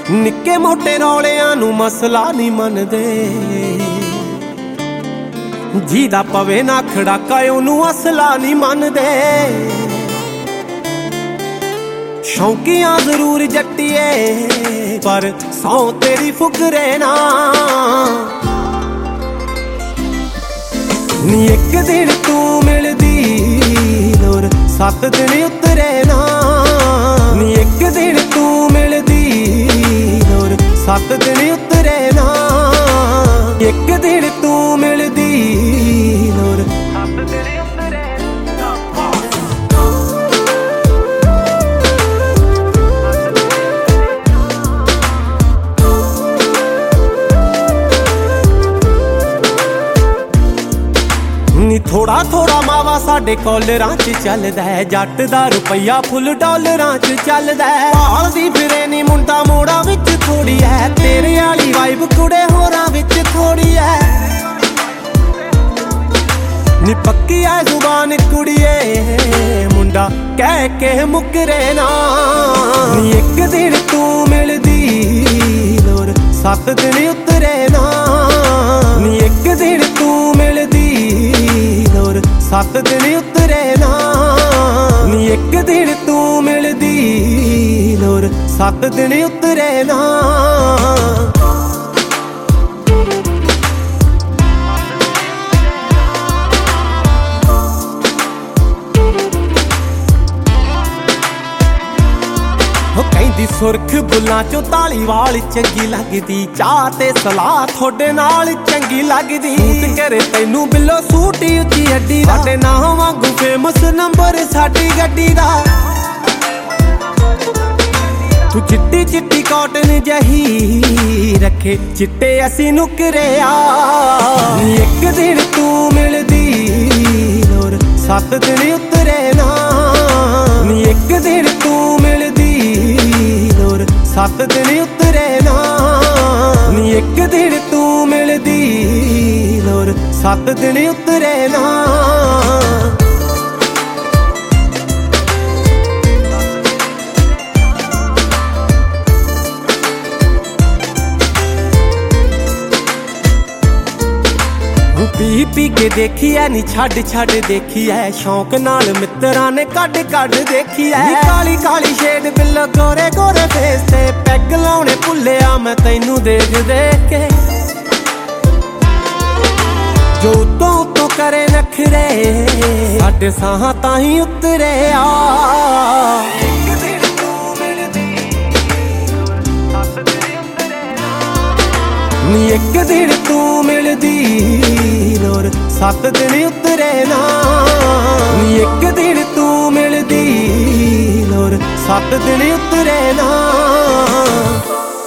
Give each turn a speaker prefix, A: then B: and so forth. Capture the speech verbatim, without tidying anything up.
A: निक्के मोटे रौलियां नूं मसला नहीं मनदे, जीदा पवे ना खड़ाका ओनू असला नहीं मनदे। शौकियां जरूर जट्टिए पर सौ तेरी फुकरे ना, नी एक दिन तू मिलदी और सत दिन उतरे ना, नी एक दिन तू मिलदी और सत दिन उतरे ना, एक दिन तू मिलदी और सत दिन उतरे ना। नी थोड़ा थोड़ा मावा साडे कॉलरां च चलदा है, जट दा रुपया फुल डॉलरां च चलदा है। भालदी फिरे नी मुंडा मोड़ा विच थोड़ी है, तेरे आली वाइब कुड़े होरां विच थोड़ी है। नी पक्की है जुबान कुड़िए मुंडा कह के मुकरे ना, नी एक दिन तू मिलदी और सत दिन उतरे ना, नी एक दिन तू मिलदी और सत दिन उतरे ना, नी एक दिन तू मिलदी और सत दिन उतरे ना। कहंदी सुरख बुल्लां चों धालीवाल चंगी लगदी, चाह ते सलाह थोड़े नाल चंगी लगदी। सूट करे तैनू बिल्लो सूट उच्ची हड्डी दा, साडे नाम वांगू फेमस नंबर साडी गड्डी दा। तू चिट्टी चिट्टी कॉटन जही रखे चिट्टे असी नुकरे आ, एक दिन तू मिलदी और सत दिन उतरे ना, नी एक दिन तू मिलदी और सत दिन उतरे ना, नी एक दिन तू मिलदी और सत दिन उतरे ना। पी पी के देखी है नी छड़ छड़ देखी है, शौक नाल मित्रां ने कड कड देखी है। काली काली शेड बिल्लो गोरे गोरे फेस ते, पैग लाउणे भुल्लिया मैं तैनू देख देख के। जो उतों उतों करे नखरे साडे साहां ताहीं उतरे आ, एक दिन तू मिलदी सत दिन उतरे ना, नी एक दिन तू मिलदी और सत दिन उतरे ना, नी एक दिन तू मिलदी और सत दिन उतरे ना।